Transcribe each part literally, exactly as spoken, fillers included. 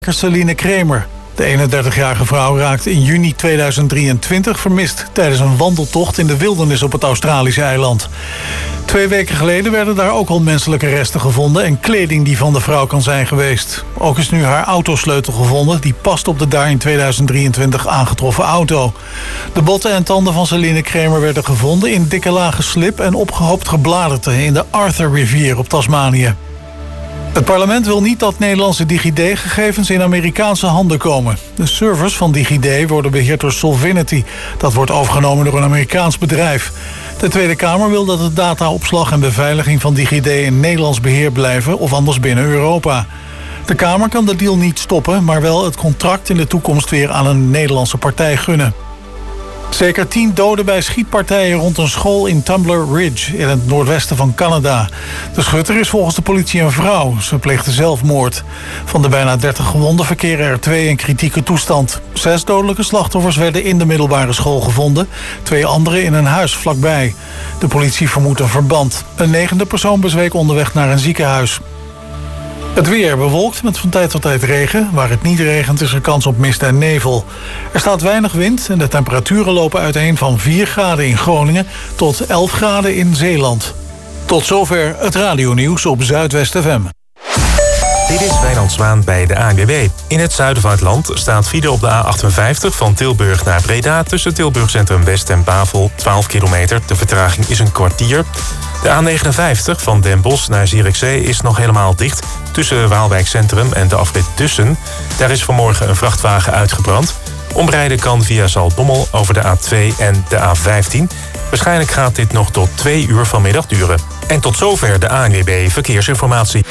Celine Kremer. De eenendertigjarige vrouw raakte in juni tweeduizend drieëntwintig vermist tijdens een wandeltocht in de wildernis op het Australische eiland. Twee weken geleden werden daar ook al menselijke resten gevonden en kleding die van de vrouw kan zijn geweest. Ook is nu haar autosleutel gevonden, die past op de daar in tweeduizend drieëntwintig aangetroffen auto. De botten en tanden van Celine Kremer werden gevonden in dikke lagen slib en opgehoopt gebladerte in de Arthur-rivier op Tasmanië. Het parlement wil niet dat Nederlandse DigiD-gegevens in Amerikaanse handen komen. De servers van DigiD worden beheerd door Solvinity. Dat wordt overgenomen door een Amerikaans bedrijf. De Tweede Kamer wil dat de dataopslag en beveiliging van DigiD in Nederlands beheer blijven of anders binnen Europa. De Kamer kan de deal niet stoppen, maar wel het contract in de toekomst weer aan een Nederlandse partij gunnen. Zeker tien doden bij schietpartijen rond een school in Tumbler Ridge in het noordwesten van Canada. De schutter is volgens de politie een vrouw. Ze pleegde zelfmoord. Van de bijna dertig gewonden verkeren er twee in kritieke toestand. Zes dodelijke slachtoffers werden in de middelbare school gevonden. Twee andere in een huis vlakbij. De politie vermoedt een verband. Een negende persoon bezweek onderweg naar een ziekenhuis. Het weer bewolkt met van tijd tot tijd regen. Waar het niet regent is er kans op mist en nevel. Er staat weinig wind en de temperaturen lopen uiteen van vier graden in Groningen tot elf graden in Zeeland. Tot zover het radionieuws op Zuidwest F M. Dit is Wijnand Zwaan bij de A N W B. In het zuiden van het land staat file op de A achtenvijftig van Tilburg naar Breda... tussen Tilburg Centrum West en Bavel, twaalf kilometer. De vertraging is een kwartier. De A negenenvijftig van Den Bosch naar Zierikzee is nog helemaal dicht... tussen Waalwijk Centrum en de afrit Dussen. Daar is vanmorgen een vrachtwagen uitgebrand. Omrijden kan via Zaltbommel over de A twee en de A vijftien. Waarschijnlijk gaat dit nog tot twee uur vanmiddag duren. En tot zover de A N W B Verkeersinformatie.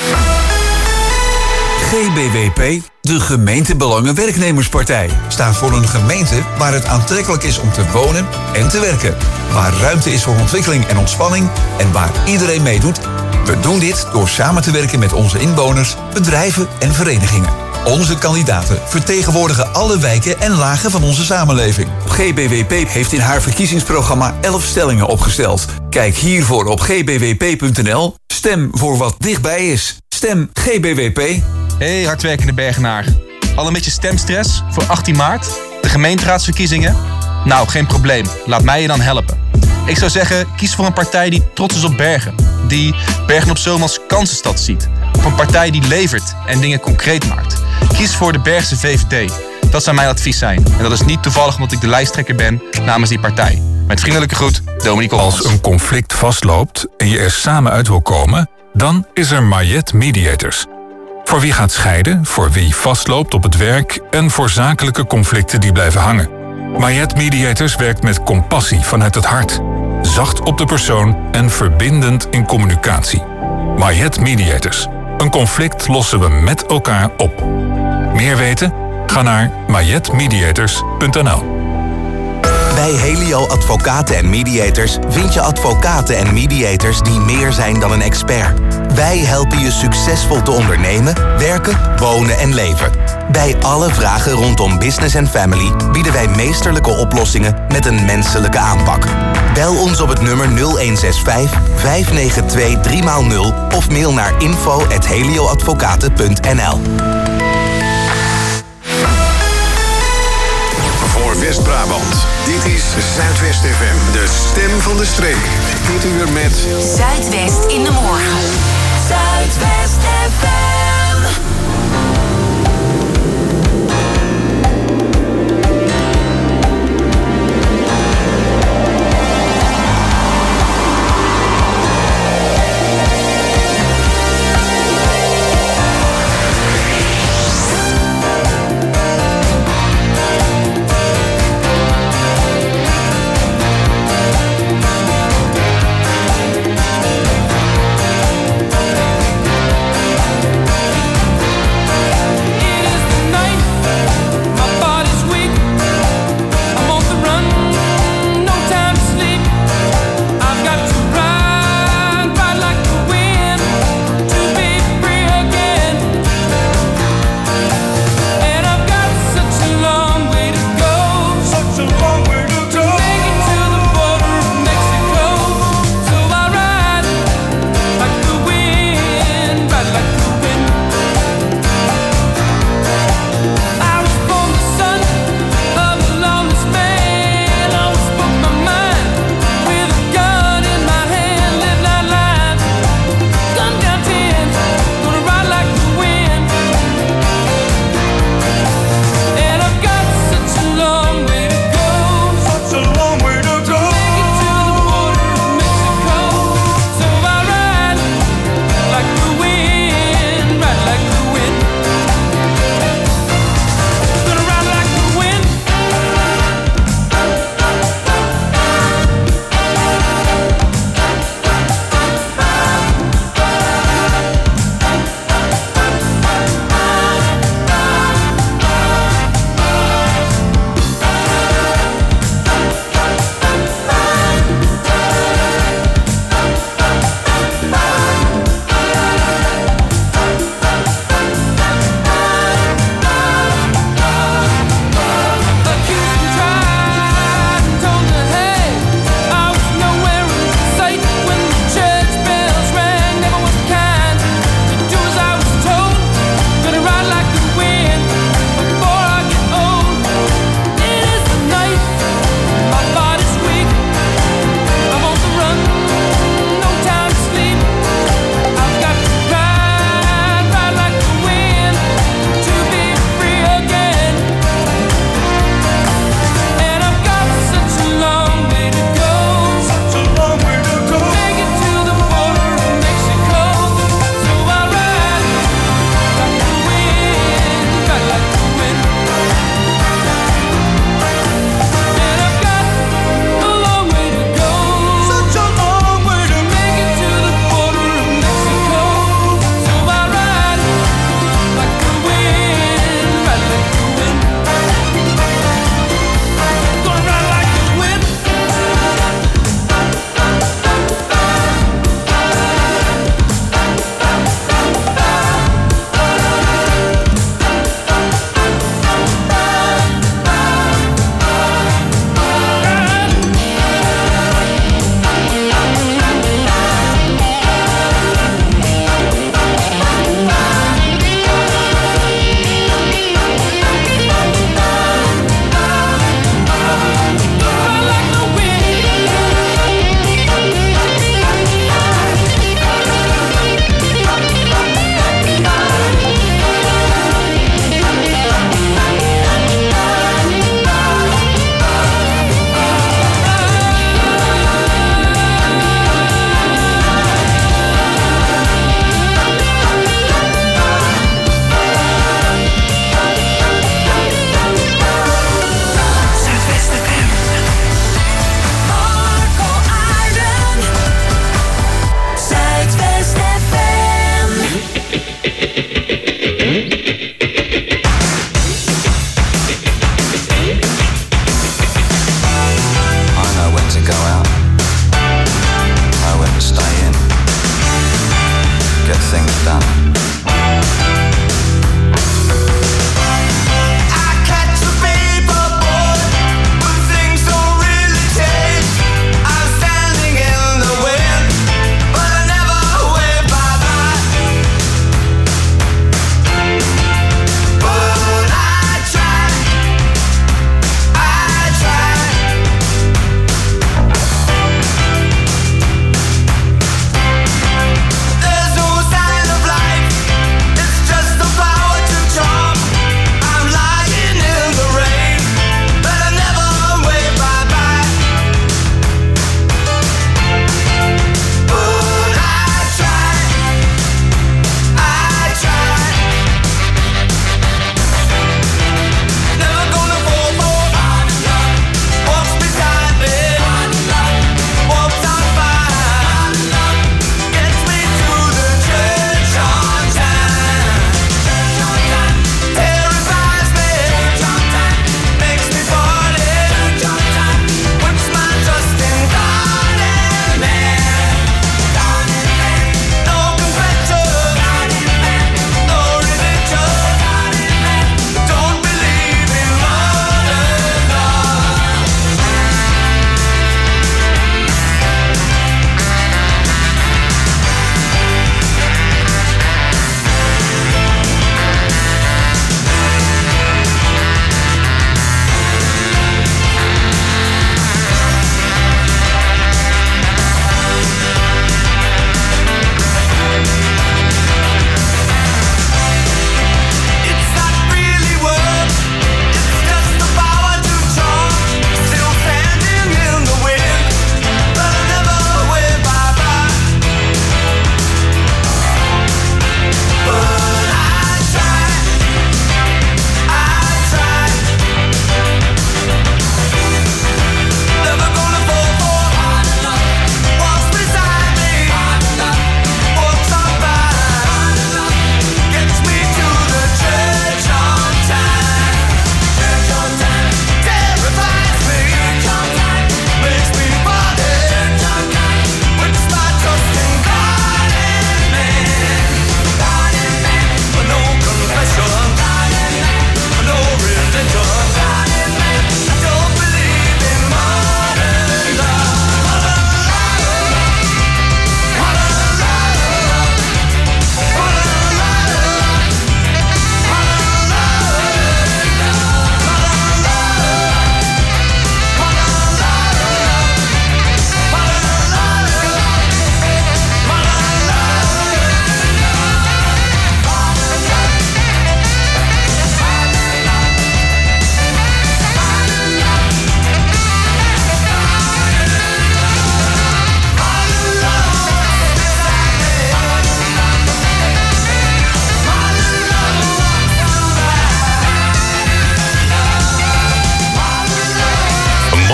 G B W P, de gemeentebelangen-werknemerspartij, staat voor een gemeente waar het aantrekkelijk is om te wonen en te werken. Waar ruimte is voor ontwikkeling en ontspanning en waar iedereen meedoet. We doen dit door samen te werken met onze inwoners, bedrijven en verenigingen. Onze kandidaten vertegenwoordigen alle wijken en lagen van onze samenleving. G B W P heeft in haar verkiezingsprogramma elf stellingen opgesteld. Kijk hiervoor op g b w p punt n l. Stem voor wat dichtbij is. Stem G B W P. Hey hardwerkende Bergenaar. Al een beetje stemstress voor achttien maart? De gemeenteraadsverkiezingen? Nou, geen probleem. Laat mij je dan helpen. Ik zou zeggen, kies voor een partij die trots is op Bergen. Die Bergen op Zoom als kansenstad ziet. Of een partij die levert en dingen concreet maakt. Kies voor de Bergse V V D. Dat zou mijn advies zijn. En dat is niet toevallig omdat ik de lijsttrekker ben namens die partij. Met vriendelijke groet, Dominique Olmans. Als een conflict vastloopt en je er samen uit wil komen... dan is er Mayet Mediators. Voor wie gaat scheiden, voor wie vastloopt op het werk... en voor zakelijke conflicten die blijven hangen. Mayet Mediators werkt met compassie vanuit het hart. Zacht op de persoon en verbindend in communicatie. Mayet Mediators. Een conflict lossen we met elkaar op. Meer weten? Ga naar mayet mediators punt n l. Bij Helio Advocaten en Mediators vind je advocaten en mediators die meer zijn dan een expert. Wij helpen je succesvol te ondernemen, werken, wonen en leven. Bij alle vragen rondom business en family bieden wij meesterlijke oplossingen met een menselijke aanpak. Bel ons op het nummer nul een zes vijf, vijf negen twee, drie nul of mail naar info at helioadvocaten punt n l. West-Brabant. Dit is Zuidwest F M, de stem van de streek. Dit uur met Zuidwest in de morgen. Zuidwest F M.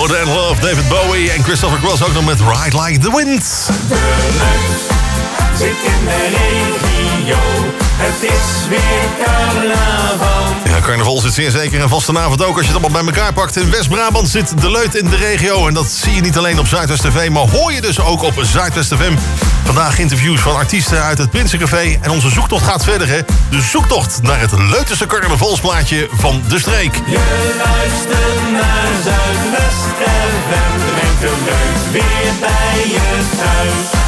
Modern Love, David Bowie en Christopher Cross ook nog met Ride Like the Wind. De lucht zit in de regio, het is weer carnaval. Ja, carnaval zit zeer zeker en vastenavond ook. Als je het allemaal bij elkaar pakt. In West-Brabant zit de Leut in de regio. En dat zie je niet alleen op Zuidwest T V, maar hoor je dus ook op Zuidwest F M. Vandaag interviews van artiesten uit het Prinsencafé. En onze zoektocht gaat verder, hè. De zoektocht naar het Leutense carnavalsplaatje van de streek. Je luistert naar Zuidwest F M. Brengt de leuk weer bij je thuis.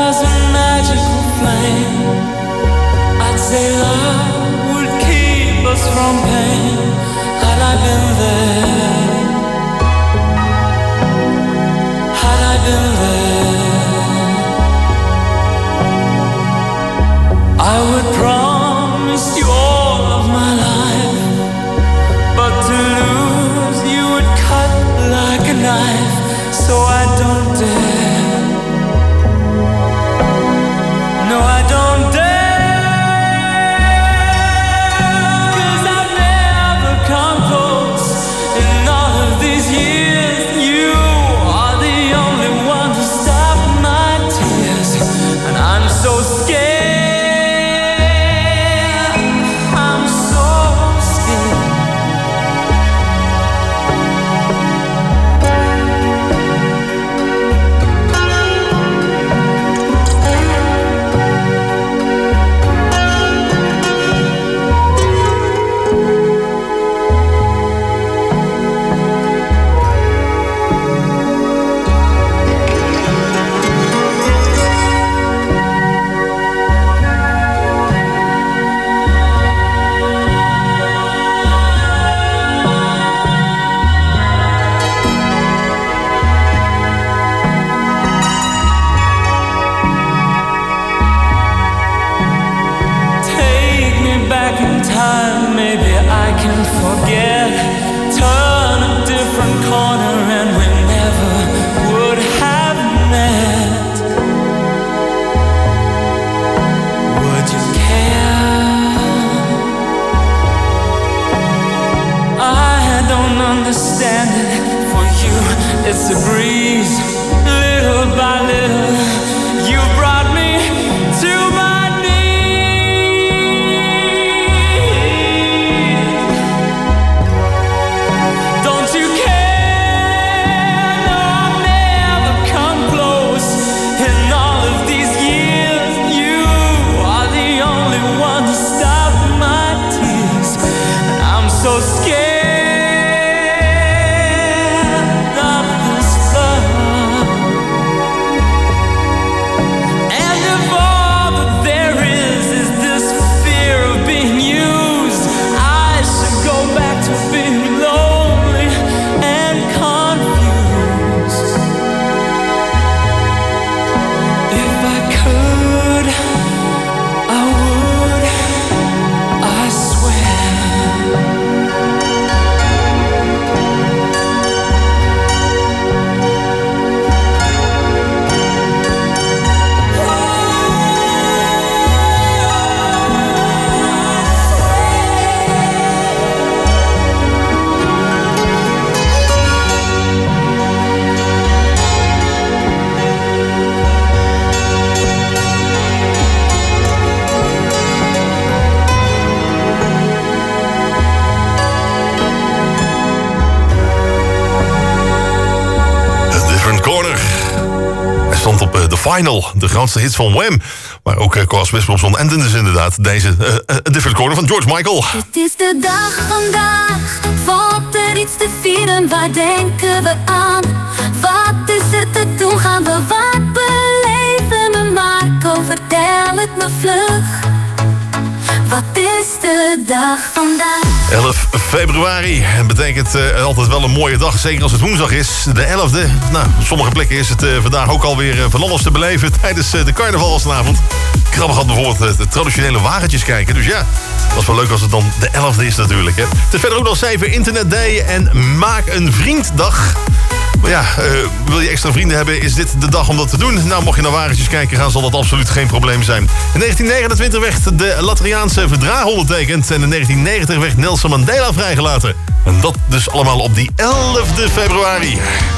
say love would keep us from pain. Had I been there, had I been there, I would promise you all of my life, but to lose you would cut like a knife, so I don't dare. No, I don't dare. It's a breeze, little by little, you brought me to my knees. Don't you care? No, I'll never come close. In all of these years, you are the only one to stop my tears. And I'm so scared. Final, de grootste hits van Wham. Maar ook uh, Coas Wesperson en dus inderdaad deze uh, uh, Different Corner van George Michael. Het is de dag vandaag, valt er iets te vieren, waar denken we aan? Wat is er te doen, gaan we wat beleven? Me Marco, vertel het me vlug. Wat is de dag vandaag? elf februari. Het betekent uh, altijd wel een mooie dag. Zeker als het woensdag is. De elfde. Nou, op sommige plekken is het uh, vandaag ook alweer uh, van alles te beleven tijdens uh, de carnavalsavond. Grappig had bijvoorbeeld uh, de traditionele wagentjes kijken. Dus ja, dat is wel leuk als het dan de elfde is natuurlijk. Hè. Het is verder ook nog zeven Internet Day en Maak een Vrienddag. Maar ja, uh, wil je extra vrienden hebben, is dit de dag om dat te doen? Nou, mocht je naar wagentjes kijken gaan, zal dat absoluut geen probleem zijn. In negentien negenentwintig werd de Lateriaanse verdrag ondertekend en in negentien negentig werd Nelson Mandela vrijgelaten. En dat dus allemaal op die elfde februari.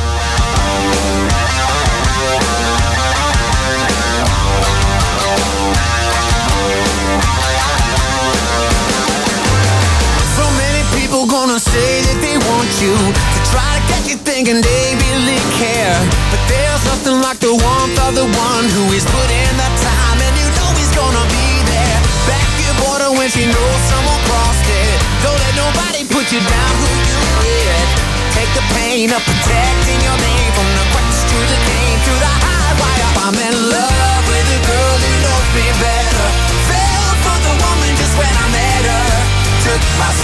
So many people gonna say that they want you, to try to get you thinking they really care. But there's nothing like the warmth of the one who is put in the time, and you know he's gonna be there. Back your border when she knows someone crossed it. Don't let nobody put you down who you with. Take the pain of protecting your name, from the quest to the game, to the high wire. I'm in love with a girl who knows me better. Fell for the woman just when I met her. Took my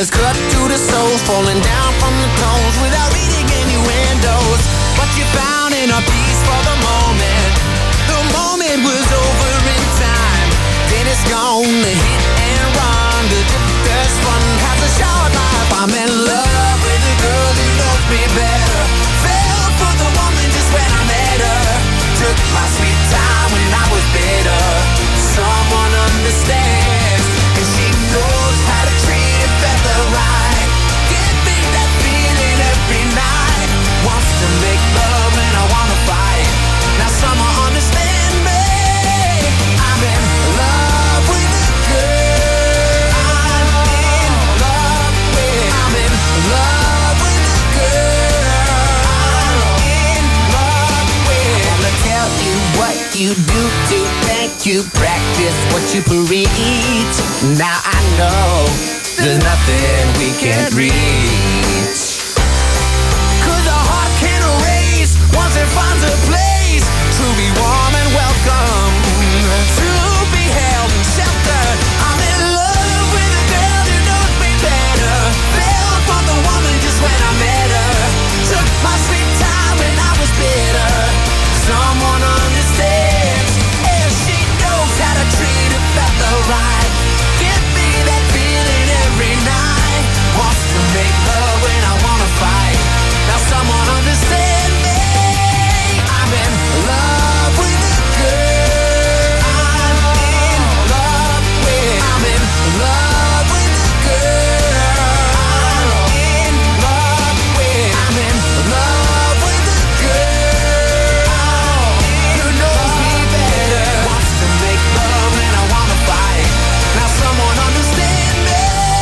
letters cut to the soul, falling down from the tones without reading innuendos. What you found in a piece for the moment, the moment was over in time. Then it's gone, the hit and run, the drifter's fun has a short life. I'm in love with a girl who knows me better. Fell for the woman just when I met her. Took my sweet time when I was bitter. Someone understands, and she knows how to treat a feather right. Give me that feeling every night. Wants to make love and I wanna fight. Now someone understand me. I'm in love with a girl. I'm in love with. I'm in love with a girl. I'm in love with. Wanna tell you what you do to make you practice what you preach. Now I know there's nothing we can't reach. Cause a heart can erase once it finds a place to be warm and welcome, to be held and sheltered. I'm in love with a girl who knows me better. Fell for the woman just when I met her. Took my sweet time when I was bitter. Someone understands, and she knows how to treat a feather right. Give me that feeling every night. Wants to make love when I wanna fight. Now someone understand me. I'm in love with a girl. I'm in love with. I'm in love with a girl. I'm in love with. I'm in love with a girl who knows me better. Wants to make love when I wanna fight. Now someone understand me.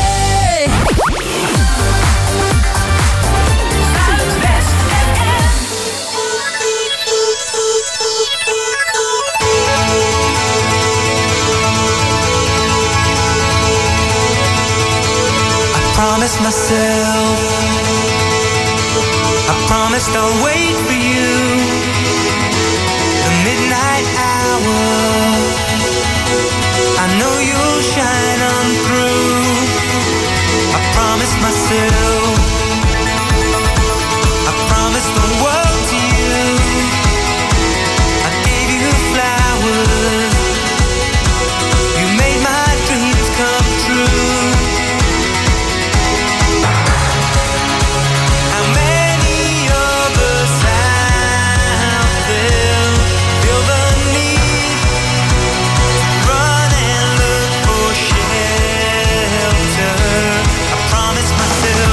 I promised myself, I promised I'll wait for you. The midnight hour, I know you'll shine on through. I promised myself, I promised the world to you. I gave you flowers, you made my dreams come true. How many of us out there feel the need to run and look for shelter? I promised myself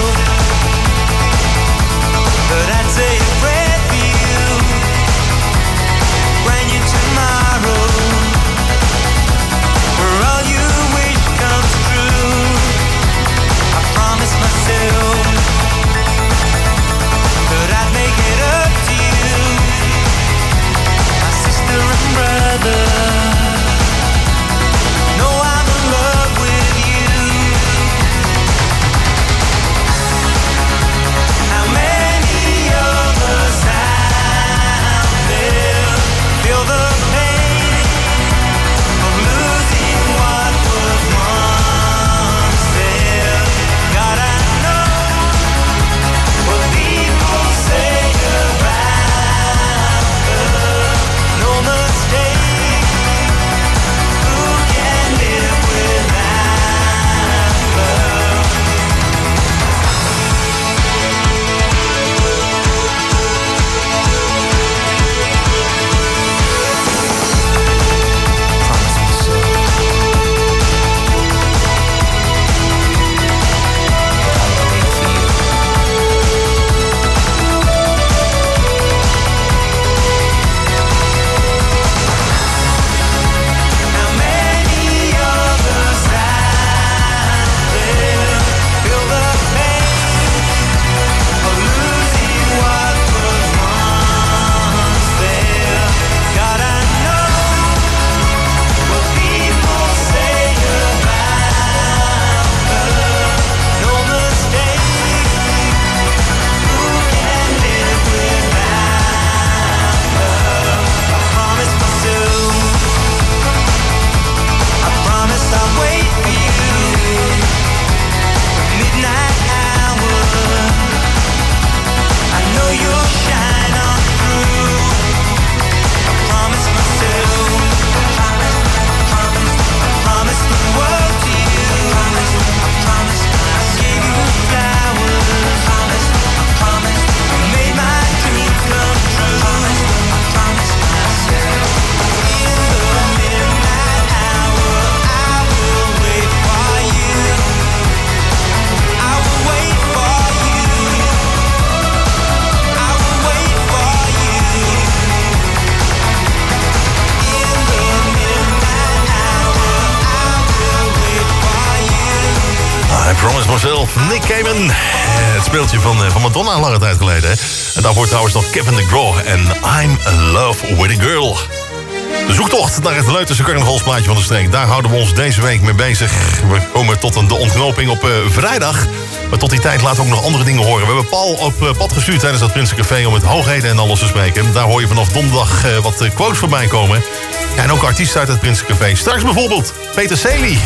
Yourself, Nick Cayman. Uh, het speeltje van, uh, van Madonna een lange tijd geleden. Hè? En daarvoor trouwens nog Kevin DeGraw en I'm in Love with a Girl. De zoektocht naar het Leutense carnavalsplaatje van de streek. Daar houden we ons deze week mee bezig. We komen tot een, de ontknoping op uh, vrijdag. Maar tot die tijd laten we ook nog andere dingen horen. We hebben Paul op uh, pad gestuurd tijdens dat Prinsencafé om met hoogheden en alles te spreken. Daar hoor je vanaf donderdag uh, wat uh, quotes voorbij komen. Ja, en ook artiesten uit het Prinsencafé. Straks bijvoorbeeld Peter Celi.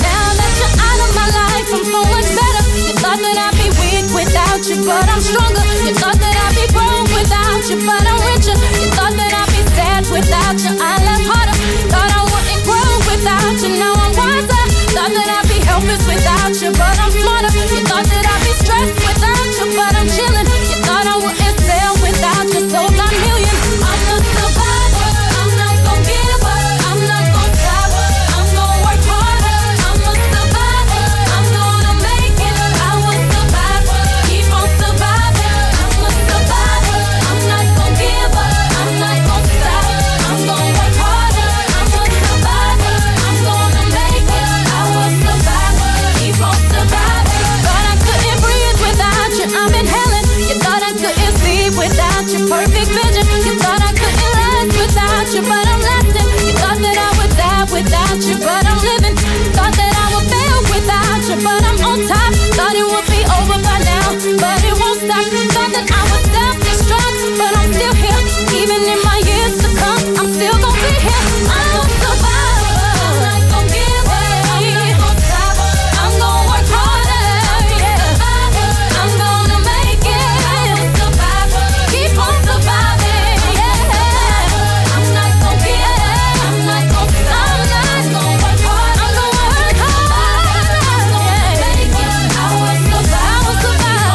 Without you, I left harder. Thought I wouldn't grow without you. Now I'm wiser. Thought that I'd be helpless without you, but I'm smarter. You thought that I'd be stressed without you, but I'm chilling. You thought I wouldn't sell without you, sold nine million. I'm a survivor. I'm not gon' give up. I'm not gon' stop. I'm gon' work harder. I'm a survivor. I'm gonna make it. I will survive. Keep on surviving. I'm a survivor. I'm not gon' give up. I'm not gon' stop. I'm gonna work harder. I'm a survivor. I'm gonna make it. I will survive. Keep on surviving. Thought I couldn't breathe without you. I'm inhaling. You thought I couldn't sleep without your perfect vision. You thought I couldn't last without you, but I'm lasting. You thought that I would die without you, but I'm living. Thought that I would fail without you, but I'm on top. Thought it would be over by now, but it won't stop. Thought that I would self-destruct, but I'm still here. Even in my years to come, I'm still gonna be here. I'm a survivor. I'm not gonna give up. I'm not gonna stop. I'm gonna work harder. Yeah. I'm gonna make it. I'm a survivor. Keep on surviving. Yeah. I'm not gonna give up. I'm not gonna stop. I'm gonna work hard. I'm gonna work hard. I'm gonna make it. I will survive. I will survive.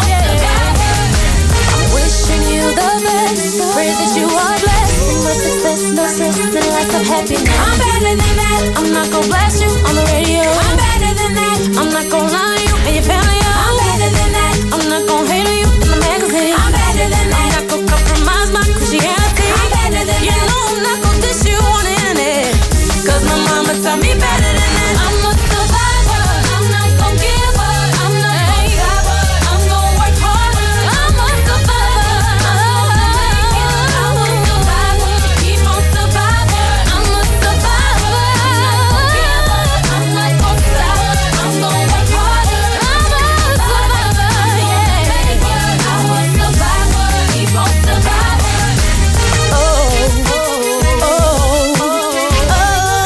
Yeah. I'm wishing you the best. Pray that you are blessed with success, no stress, and lots of happiness. I'm better than that. I'm not gonna blast you on the radio. I'm better than that. I'm not gonna lie to you and your family. I'm better than that. I'm not gonna hate on you in the magazine. I'm better than that. I'm not gonna compromise my Christianity. I'm better than that. You know I'm not gonna dish you on the internet. Cause my mama taught me better than that. I'm a survivor. I'm not gonna give up. I'm not gonna stop. I'm gonna work harder. I'm a survivor. I will survive. Keep on surviving. I'm a survivor. I'm not gonna stop. I'm gonna work harder. I'm a survivor. Yeah. I will survive. Keep on surviving. Oh, oh, oh, oh, oh,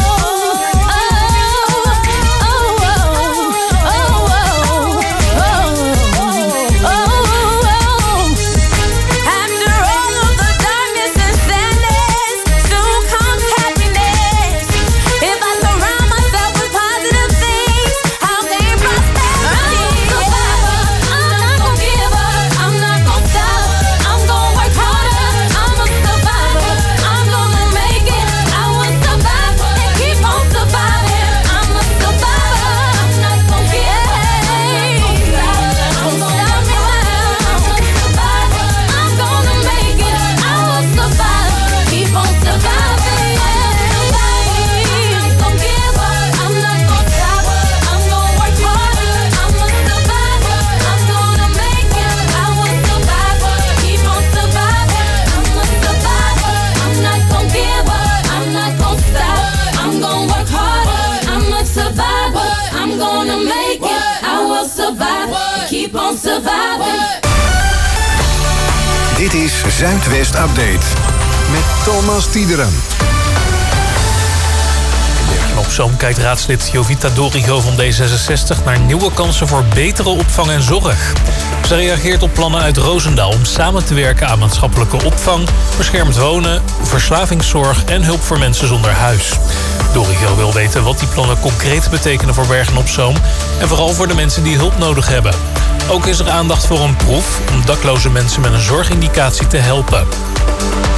After all of the darkness and sadness, soon comes happiness. If I surround myself with positive things, I'll gain prosperity. I'm a survivor. I'm not gonna give up. I'm not gonna stop. I'm gonna work harder. I'm a survivor. I'm gonna make it. I will survive and keep on surviving. I'm a survivor. I'm not gonna give up. I'm gonna stop me now. I'm a survivor. I'm gonna make it. I will survive. Keep on surviving. I'm not gonna give up. I'm not gonna stop. I'm gonna work harder. I'm a survivor. I'm gonna make it. I will survive. Keep on surviving. I'm a survivor. I'm not gonna give up. I'm not gonna stop. I'm gonna work harder. I'm a survivor. I'm gonna make it. I will survive. Keep on surviving. Dit is Zuidwest Update met Thomas Tiederen. Op Zoom kijkt raadslid Jovita Dorigo van D zesenzestig naar nieuwe kansen voor betere opvang en zorg. Ze reageert op plannen uit Roosendaal om samen te werken aan maatschappelijke opvang, beschermd wonen, verslavingszorg en hulp voor mensen zonder huis. Dorigo wil weten wat die plannen concreet betekenen voor Bergen-op-Zoom en vooral voor de mensen die hulp nodig hebben. Ook is er aandacht voor een proef om dakloze mensen met een zorgindicatie te helpen. De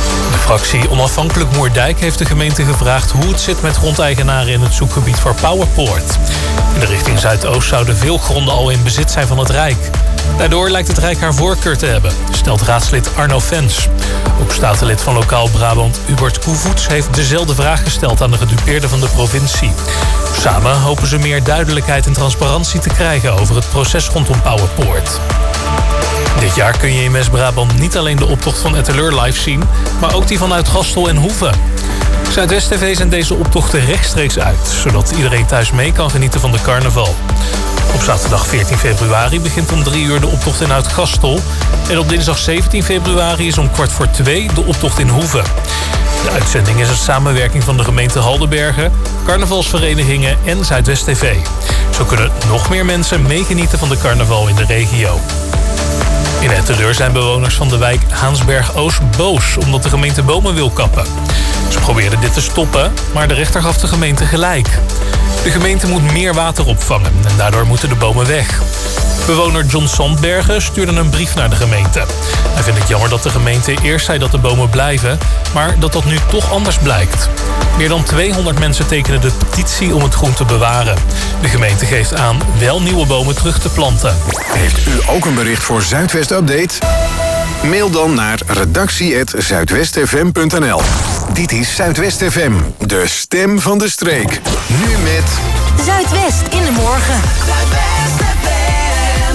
Fractie Onafhankelijk Moerdijk heeft de gemeente gevraagd hoe het zit met grondeigenaren in het zoekgebied voor Powerpoort. In de richting Zuidoost zouden veel gronden al in bezit zijn van het Rijk. Daardoor lijkt het Rijk haar voorkeur te hebben, stelt raadslid Arno Vens. Ook statenlid van Lokaal Brabant Hubert Koevoets heeft dezelfde vraag gesteld aan de gedupeerde van de provincie. Samen hopen ze meer duidelijkheid en transparantie te krijgen over het proces rondom Powerpoort. Dit jaar kun je in West-Brabant niet alleen de optocht van Etteleur live zien, maar ook die vanuit Gastel en Hoeve. Zuidwest T V zendt deze optochten rechtstreeks uit, zodat iedereen thuis mee kan genieten van de carnaval. Op zaterdag veertien februari begint om drie uur de optocht in Oud-Gastel. En op dinsdag zeventien februari is om kwart voor twee de optocht in Hoeve. De uitzending is een samenwerking van de gemeente Haldenbergen, carnavalsverenigingen en Zuidwest T V. Zo kunnen nog meer mensen meegenieten van de carnaval in de regio. In Etteleur zijn bewoners van de wijk Haansberg-Oost boos omdat de gemeente bomen wil kappen. Ze probeerden dit te stoppen, maar de rechter gaf de gemeente gelijk. De gemeente moet meer water opvangen en daardoor moeten de bomen weg. Bewoner John Sandbergen stuurde een brief naar de gemeente. Hij vindt het jammer dat de gemeente eerst zei dat de bomen blijven, maar dat dat nu toch anders blijkt. Meer dan tweehonderd mensen tekenen de petitie om het groen te bewaren. De gemeente geeft aan wel nieuwe bomen terug te planten. Heeft u ook een bericht voor Zuidwest Update? Mail dan naar redactie apenstaartje zuidwestfm punt n l. Dit is Zuidwest F M, de stem van de streek. Nu met Zuidwest in de morgen. Zuidwest F M.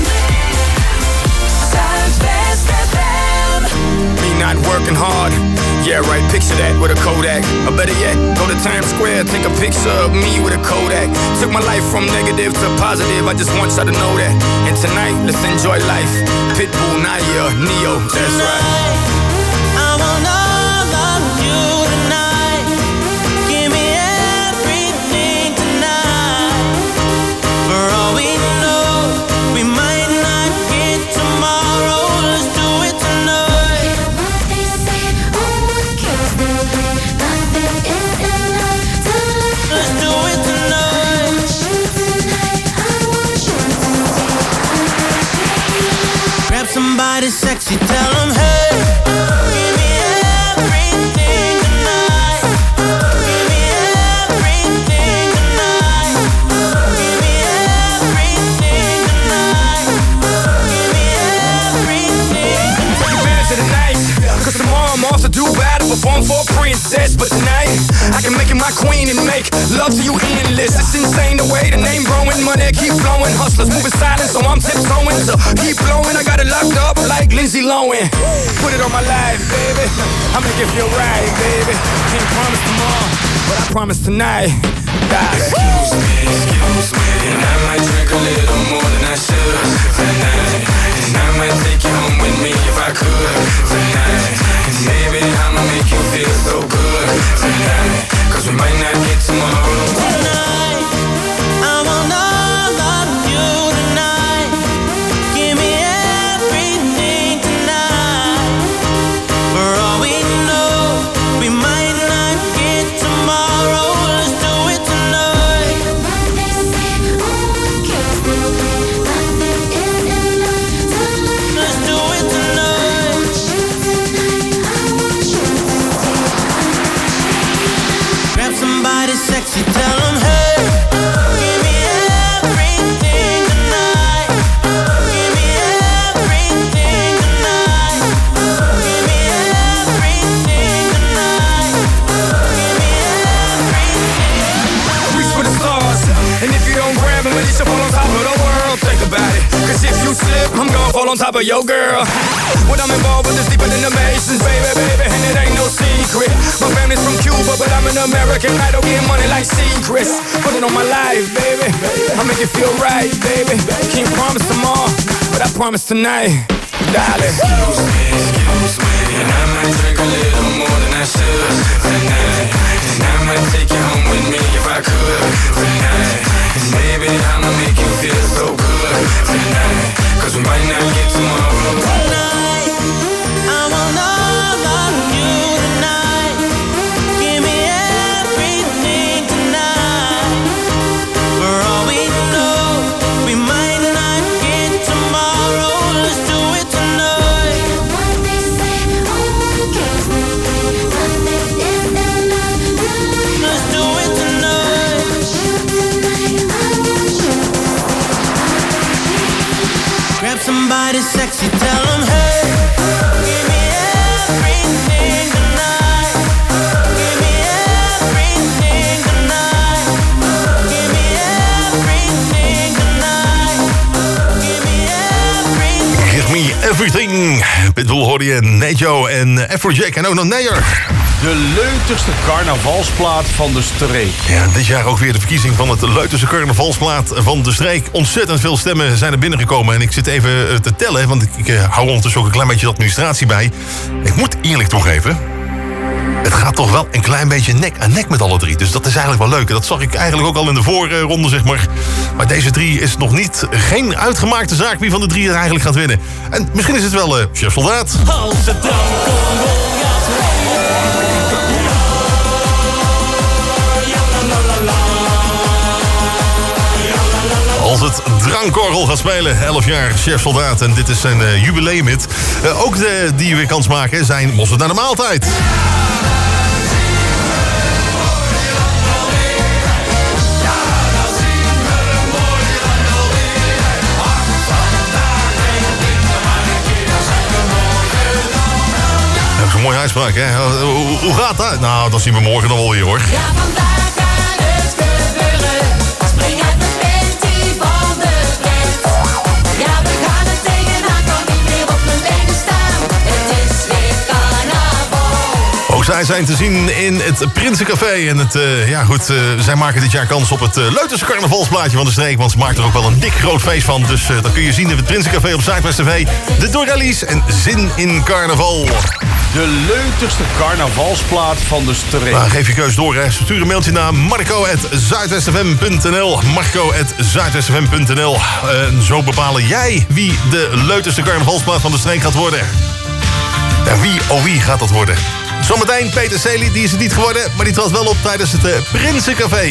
Zuidwest F M. Me not working hard. Yeah, right, picture that with a Kodak. Or better yet, go to Times Square, take a picture of me with a Kodak. Took my life from negative to positive, I just want y'all to know that. And tonight, let's enjoy life. Pitbull, Naya, Neo, that's right. I want all of you tonight. Give me everything tonight. For all we know, we might not get tomorrow. Let's do it tonight. Let's do it tonight. Grab somebody sexy, tell them hey. Give me everything tonight. Give me everything tonight. Give me everything tonight. Give me everything. Take advantage of the night, cause tomorrow I'm off to do battle, perform for a princess. But tonight, I can make you my queen and make love to you endless. It's insane the way the name growing, money keep flowing. Hustlers moving silent, so I'm tiptoeing. So keep blowing, I got it locked up like Lindsay Lohan. Put it on my life, baby. I make it feel right, baby. Can't promise tomorrow, but I promise tonight. Excuse me, excuse me, and I might drink a little more than I should tonight. And I might take you home with me if I could tonight. And maybe I'ma make you feel so good tonight. Cause we might not get tomorrow. Tonight, I want all of you tonight. Give me everything tonight. For all we know, we might not get tomorrow. Let's do it tonight. Let's do it tonight. Grab somebody sexy, tell them hey. Give me everything tonight. Give me everything tonight. Give me everything tonight. Give me everything. Reach for the stars, and if you don't grab them, at least you'll fall on top of the world. Think about it, cause if you slip, I'm gonna fall on top of your girl. What I'm involved with is deeper than the Masons, baby, baby, and it ain't no secret. My family's from Cuba, but I'm an American idol, getting money like secrets. Put it on my life, baby, I make it feel right, baby. Can't promise tomorrow, but I promise tonight, darling. Excuse me, excuse me, and I might drink a little more than I should tonight. And I might take you home with me if I could tonight. And maybe I'ma make you feel so good tonight. Cause we might not get tomorrow. Tonight, I want all of you tonight. Give me everything tonight. For all we know, we might not get tomorrow. Let's do it tonight. What they say, oh, girls, sexy, tell them, hey, give me everything tonight. Give me everything tonight. Give me everything tonight. Give me everything. Give me everything. Pitbull hoorde je, Nejo en Afrojack en ook nog Neyer. De leutigste carnavalsplaat van de streek. Ja, dit jaar ook weer de verkiezing van het leuterste carnavalsplaat van de streek. Ontzettend veel stemmen zijn er binnengekomen. En ik zit even te tellen, want ik, ik uh, hou ondertussen ook een klein beetje de administratie bij. Ik moet eerlijk toegeven, het gaat toch wel een klein beetje nek aan nek met alle drie. Dus dat is eigenlijk wel leuk. Dat zag ik eigenlijk ook al in de voorronde, zeg maar. Maar deze drie is nog niet, geen uitgemaakte zaak wie van de drie het eigenlijk gaat winnen. En misschien is het wel uh, Chef Soldaat. Als het drank Als het drankorgel gaat spelen, elf jaar Chef Soldaat. En dit is zijn uh, jubileumhit. Uh, ook de die weer kans maken zijn Mosterd naar de maaltijd. Dat is een mooie uitspraak, hè? Hoe, hoe gaat dat? Nou, dat zien we morgen dan wel weer, hoor. Ja, vandaag gaat het gebeuren. Spring uit de panty van de pret. Ja, we gaan er tegenaan, kan niet meer op mijn benen staan. Het is weer carnaval. Ook zij zijn te zien in het Prinsencafé. En het, uh, ja goed, uh, zij maken dit jaar kans op het uh, leuterste carnavalsplaatje van de streek. Want ze maken er ook wel een dik groot feest van. Dus uh, dat kun je zien in het Prinsencafé op Zuidwest T V. De Dorelli's en Zin in Carnaval. De leutigste carnavalsplaat van de streek. Nou, geef je keus door, hè. Stuur een mailtje naar marco at zuidwest f m punt n l. marco at zuidwest f m punt n l. En zo bepalen jij wie de leuterste carnavalsplaat van de streek gaat worden. Ja, wie, oh wie gaat dat worden? Zometeen Peter Celi, die is het niet geworden, maar die trad wel op tijdens het uh, Prinsencafé.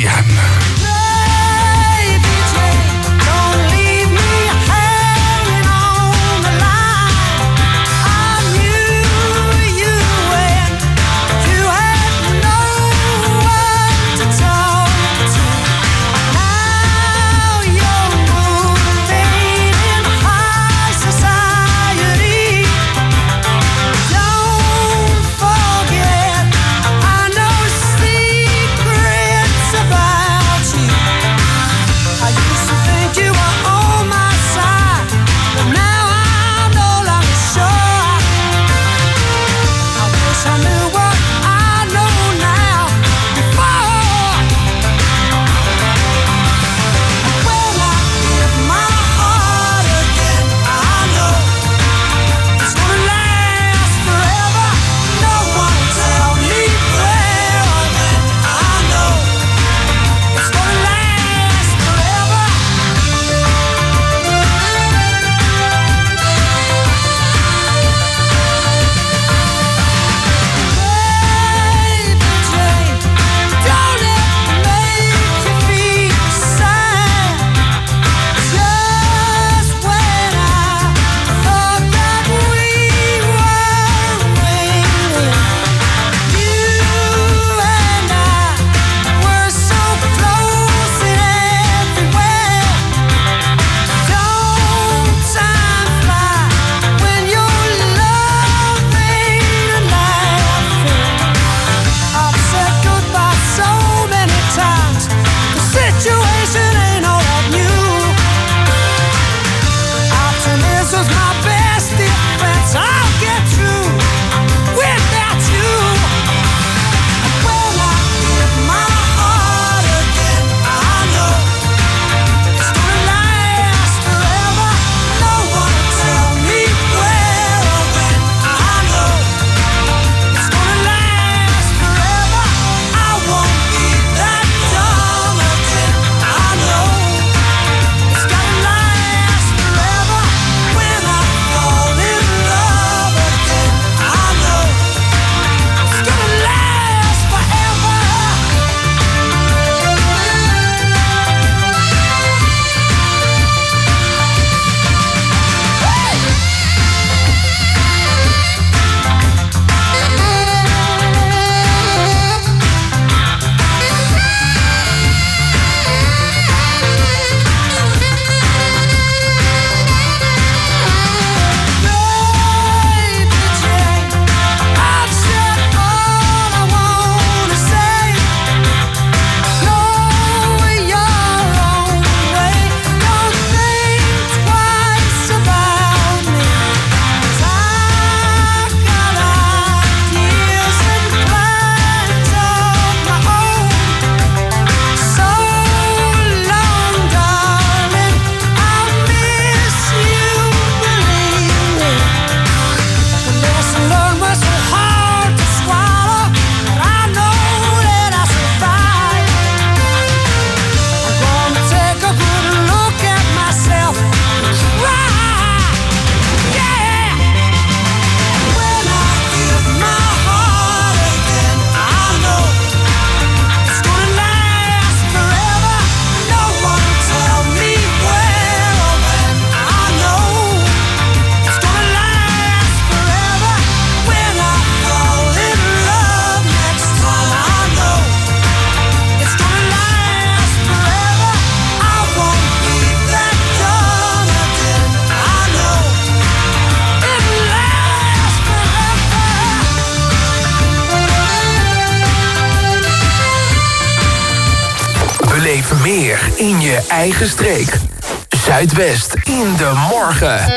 weer in je eigen streek. Zuidwest in de morgen.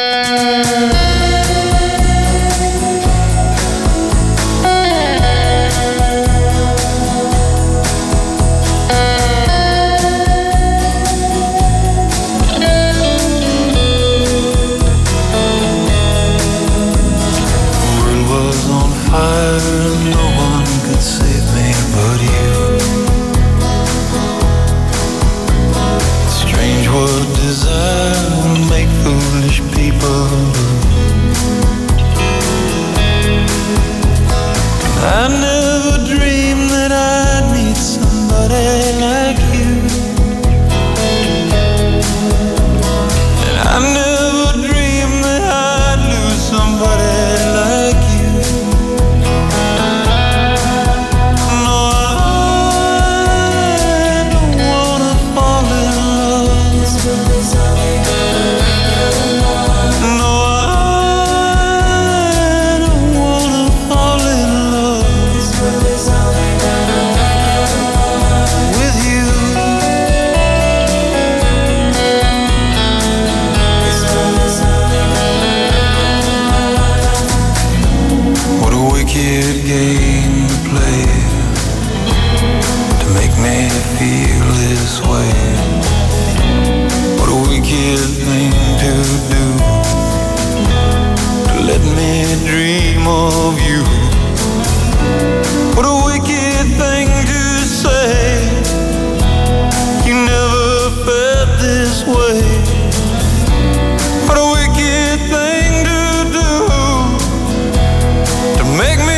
No one could save me but you. Strange what desire will make foolish people do. I never dreamed that I'd meet somebody like you. And I never dreamed that I'd lose somebody like you. Game to play to make me feel this way. What a wicked thing to do, to let me dream of you. What a wicked thing to say, you never felt this way. What a wicked thing to do, to make me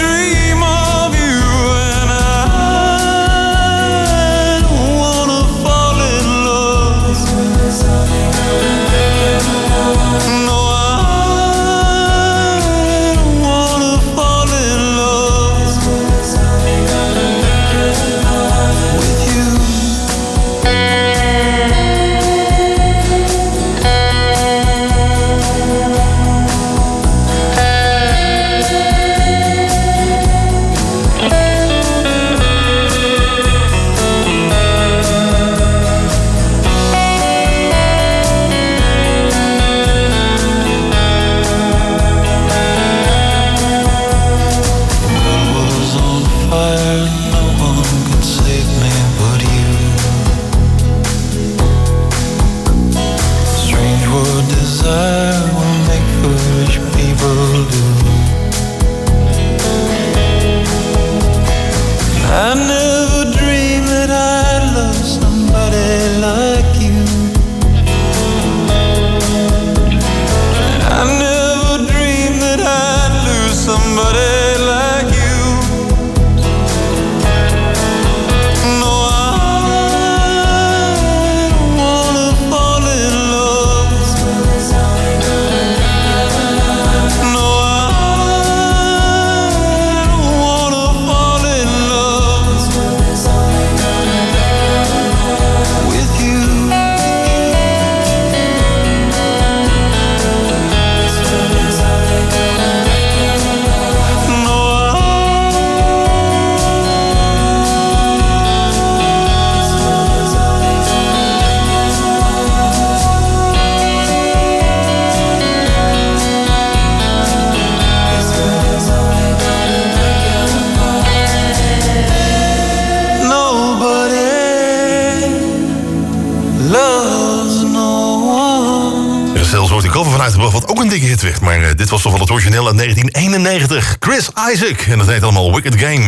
Wat ook een dikke hit werd, maar uh, dit was toch wel het origineel uit negentien eenennegentig. Chris Isaac, en dat heet allemaal Wicked Game.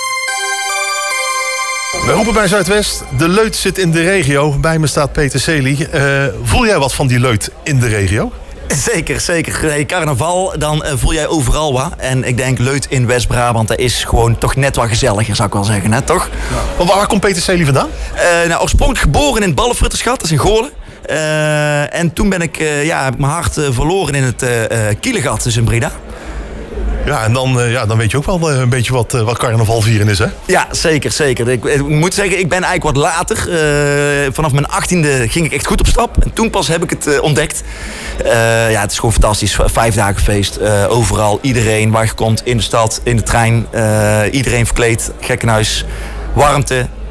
We roepen bij Zuidwest, de leut zit in de regio. Bij me staat Peter Celi. Uh, voel jij wat van die leut in de regio? Zeker, zeker. Hey, carnaval, dan uh, voel jij overal wat. En ik denk leut in West-Brabant, dat is gewoon toch net wat gezelliger, zou ik wel zeggen, hè, toch? Ja. Waar komt Peter Celi vandaan? Uh, nou, oorspronkelijk geboren in het Ballenfrutterschat, dat is in Goorlen. Uh, en toen ben ik uh, ja, mijn hart uh, verloren in het uh, uh, Kielegat, dus in Breda. Ja, en dan, uh, ja, dan weet je ook wel uh, een beetje wat, uh, wat carnaval vieren is, hè? Ja, zeker, zeker. Ik, ik moet zeggen, ik ben eigenlijk wat later. Uh, vanaf mijn achttiende ging ik echt goed op stap. En toen pas heb ik het uh, ontdekt. Uh, ja, het is gewoon fantastisch. Vijf dagen feest. Uh, overal, iedereen waar je komt. In de stad, in de trein. Uh, iedereen verkleed. Gekkenhuis. Warmte.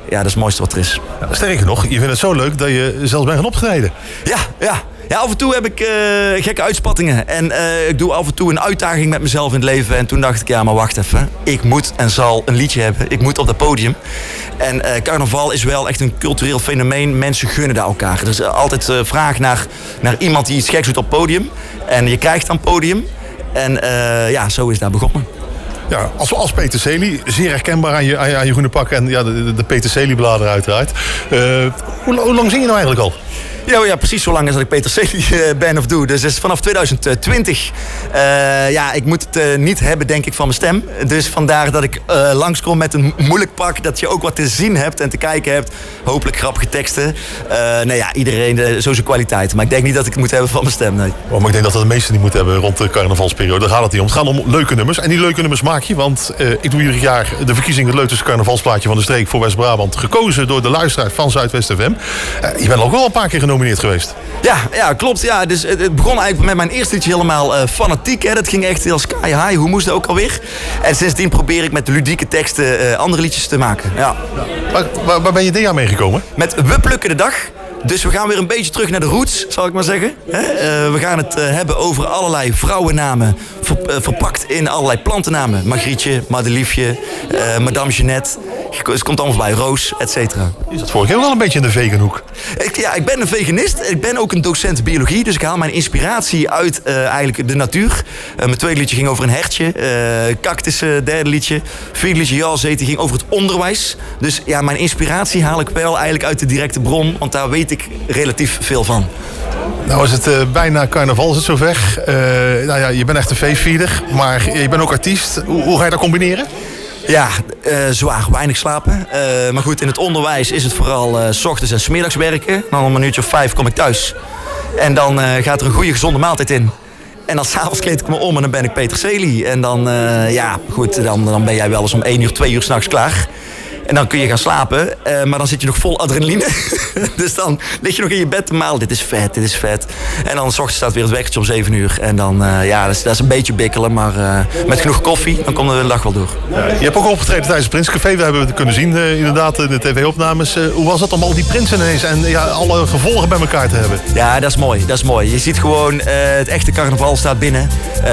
ja, dat is het mooiste wat er is. Ja, sterker nog, je vindt het zo leuk dat je zelfs bent gaan optreden. Ja, ja. Ja, af en toe heb ik uh, gekke uitspattingen. En uh, ik doe af en toe een uitdaging met mezelf in het leven. En toen dacht ik, ja, maar wacht even. Ik moet en zal een liedje hebben. Ik moet op dat podium. En uh, carnaval is wel echt een cultureel fenomeen. Mensen gunnen dat elkaar. Er is altijd uh, vraag naar, naar iemand die iets geks doet op het podium. En je krijgt dan podium. En uh, ja, zo is dat begonnen. Ja, als, als peterselie, zeer herkenbaar aan je, aan je, aan je groene pak en ja, de, de, de peterseliebladen uiteraard. Uh, hoe, hoe lang zing je nou eigenlijk al? Ja, ja, precies zo lang als dat ik peterselie uh, ben of doe. Dus is vanaf twintig twintig. Uh, ja, ik moet het uh, niet hebben, denk ik, van mijn stem. Dus vandaar dat ik uh, langskom met een moeilijk pak. Dat je ook wat te zien hebt en te kijken hebt. Hopelijk grappige teksten. Uh, nou ja, iedereen uh, zo zijn kwaliteit. Maar ik denk niet dat ik het moet hebben van mijn stem, nee. Oh, maar ik denk dat dat de meesten niet moeten hebben rond de carnavalsperiode. Daar gaat het niet om. Het gaat om leuke nummers. En die leuke nummers maak je. Want uh, ik doe ieder jaar de verkiezing het leukste carnavalsplaatje van de streek voor West-Brabant. Gekozen door de luisteraars van Zuidwest F M. Uh, je bent ook wel een paar keer genomineerd geweest. Ja, ja, klopt. Ja. Dus het, het begon eigenlijk met mijn eerste liedje helemaal uh, fanatiek. Hè. Dat ging echt heel sky high. Hoe moest dat ook alweer? En sindsdien probeer ik met ludieke teksten uh, andere liedjes te maken. Ja. Waar, waar, waar ben je dit jaar meegekomen? Met We Plukken de Dag. Dus we gaan weer een beetje terug naar de roots, zal ik maar zeggen. Uh, we gaan het uh, hebben over allerlei vrouwennamen. Ver, uh, verpakt in allerlei plantennamen. Margrietje, Madeliefje, uh, Madame Jeannette. Het komt allemaal bij, Roos, et cetera. Is dat vorig jaar wel een beetje in de veganhoek? Ik, ja, ik ben een veganist. Ik ben ook een docent biologie. Dus ik haal mijn inspiratie uit uh, eigenlijk de natuur. Uh, mijn tweede liedje ging over een hertje. Uh, cactussen, derde liedje. Vierde liedje, ja, zeten, ging over het onderwijs. Dus ja, mijn inspiratie haal ik wel eigenlijk uit de directe bron. Want daar weet ik relatief veel van. Nou is het uh, bijna carnaval, is het zover. Uh, nou ja, je bent echt een feestvierder, maar je bent ook artiest. Hoe, hoe ga je dat combineren? Ja, uh, zwaar, weinig slapen. Uh, maar goed, in het onderwijs is het vooral uh, 's ochtends en 's middags werken. Dan om een uurtje of vijf kom ik thuis. En dan uh, gaat er een goede gezonde maaltijd in. En dan s'avonds kleed ik me om en dan ben ik peterselie. En dan, uh, ja, goed, dan, dan ben jij wel eens om één uur, twee uur 's nachts klaar. En dan kun je gaan slapen, uh, maar dan zit je nog vol adrenaline. Dus dan lig je nog in je bed te malen. Dit is vet, dit is vet. En dan 's ochtends staat weer het wekkertje om zeven uur. En dan, uh, ja, dat is, dat is een beetje bikkelen. Maar uh, met genoeg koffie, dan komt de dag wel door. Ja, je hebt ook opgetreden tijdens het Prinscafé. We hebben het kunnen zien, uh, inderdaad, in de tv-opnames. Uh, hoe was het om al die prinsen ineens en ja, alle gevolgen bij elkaar te hebben? Ja, dat is mooi, dat is mooi. Je ziet gewoon, uh, het echte carnaval staat binnen. Uh,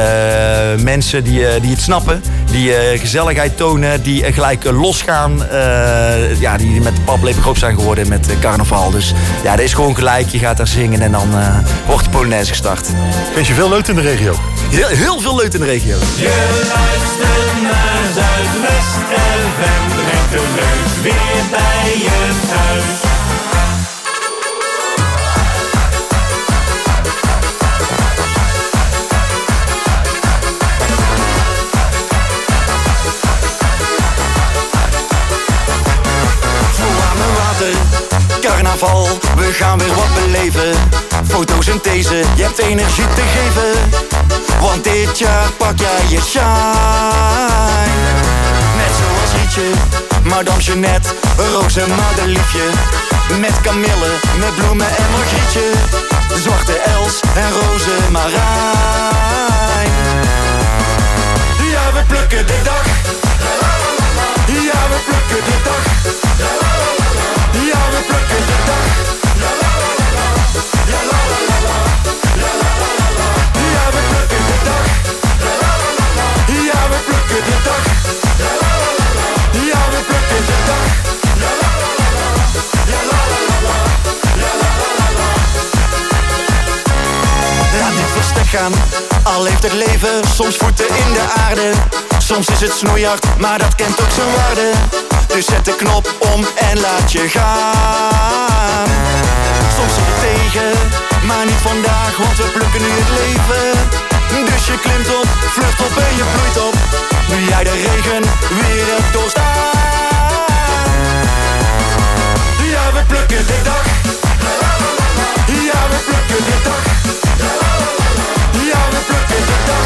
mensen die, uh, die het snappen, die uh, gezelligheid tonen, die uh, gelijk uh, losgaan. Uh, ja, die met de paplepel groot zijn geworden met uh, carnaval. Dus ja, dat is gewoon gelijk. Je gaat daar zingen en dan uh, wordt de Polonaise gestart. Vind je veel leuk in de regio? Heel, heel veel leuk in de regio. Je luistert naar Zuidwest F M, brengt de leuk weer bij je thuis. Carnaval, we gaan weer wat beleven. Fotosynthese, je hebt energie te geven. Want dit jaar pak jij je shine. Net zoals Rietje, Madame Jeannette, Roos en Madeliefje. Met Camille, met bloemen en Margrietje. Zwarte Els en roze Marijn. Ja, we plukken de dag. Ja, we plukken de dag. Ja, we plukken de dag. Ja, we plukken de dag. Ja, we plukken de dag. Ja, we plukken de dag. Laat dit verstek gaan, al heeft het leven soms voeten in de aarde. Soms is het snoeihard, maar dat kent ook zijn waarde. Dus zet de knop om en laat je gaan. Soms zit het tegen, maar niet vandaag, want we plukken nu het leven. Dus je klimt op, vlucht op en je bloeit op. Nu jij de regen weer hebt doorstaan. Ja, we plukken de dag. Ja, we plukken de dag. Ja, we plukken de dag.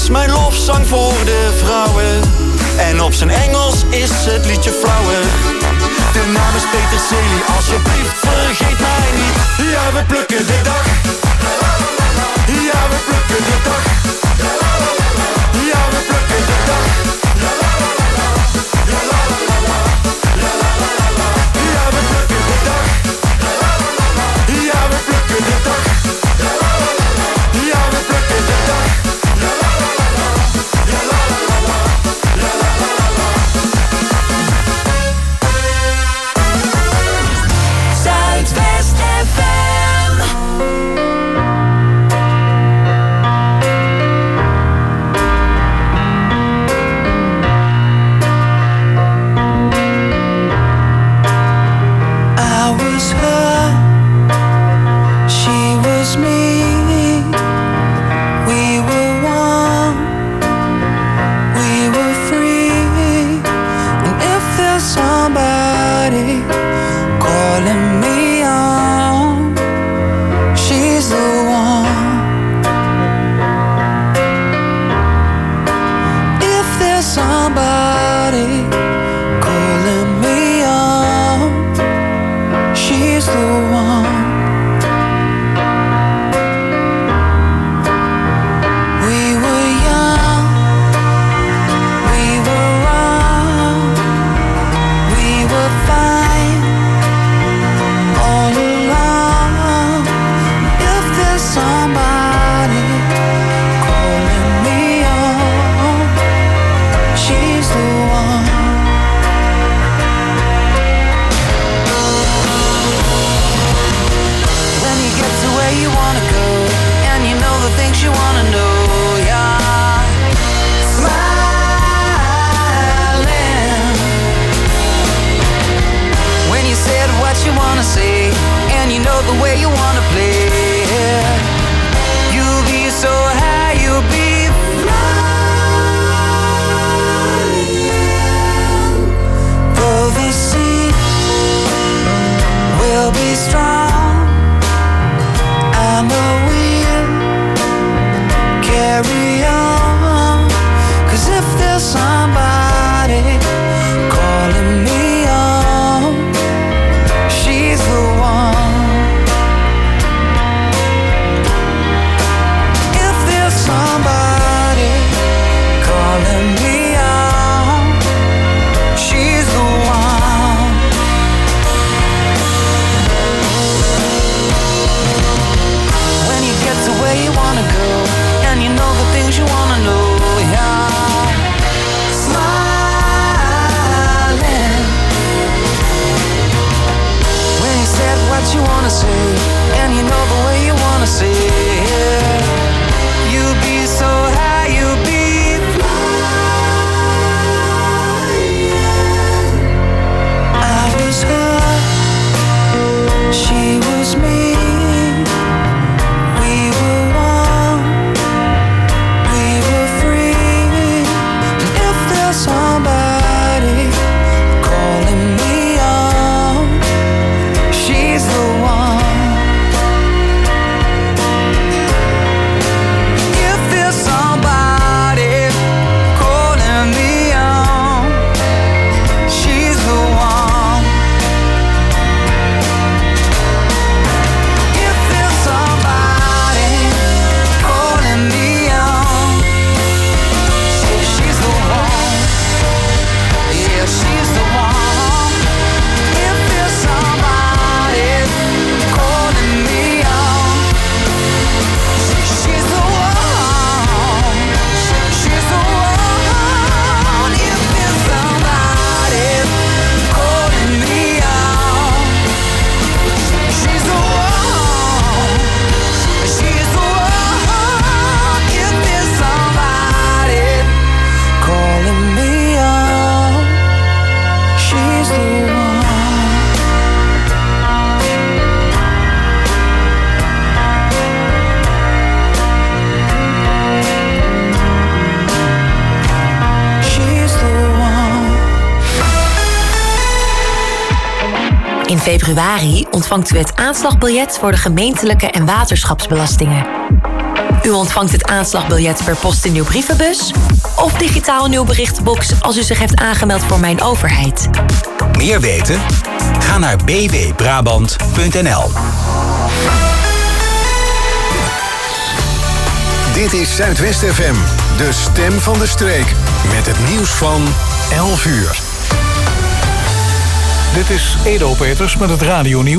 is mijn lofzang voor de vrouwen. En op zijn Engels is het liedje flauwer. De naam is Peterselie, alsjeblieft vergeet mij niet. Ja, we plukken de dag. Ja, we plukken de dag. Ja, we plukken de dag. Ja, we plukken de dag. Ja, we plukken de dag. Ja, we plukken de dag. Zuidwest F M. I was her, she was me. We were one, we were free. And if there's somebody calling me on, she's the one. If there's somebody calling me on, she's the one. We were young, we were wrong, we were fine all along. If there's somebody calling me on, she's the one. When you get to where you wanna go, and you know the things you wanna know, yeah. Smiling. When you said what you wanna say, and you know the way you wanna play, you'll be so high, you'll be flying. Though the sea will be strong, I know we'll carry on. 'Cause if there's somebody calling me on, she's the one. If there's somebody calling me on, she's the one. When you get to where you wanna go, and you know the things you wanna know, yeah. Smiling. When you said what you wanna say, and you know the way you wanna say it, you'll be so high, you'll be flying. I was her, she was me. We were one, we were free. And if there's somebody calling me on, she's the one. If there's somebody calling me on, she's the one. If there's somebody calling me on, she's the one. Yeah, she's the one. If there's somebody calling me on, she's the one. She's the one. If there's somebody calling me on, she's the one. She's the one. If there's somebody calling me on, she's the one. She's the one. In februari ontvangt u het aanslagbiljet voor de gemeentelijke en waterschapsbelastingen. U ontvangt het aanslagbiljet per post in uw brievenbus of digitaal in uw berichtenbox als u zich heeft aangemeld voor Mijn Overheid. Meer weten? Ga naar b w brabant punt n l. Dit is Zuidwest F M, de stem van de streek. Met het nieuws van elf uur. Dit is Edo Peters met het radionieuws.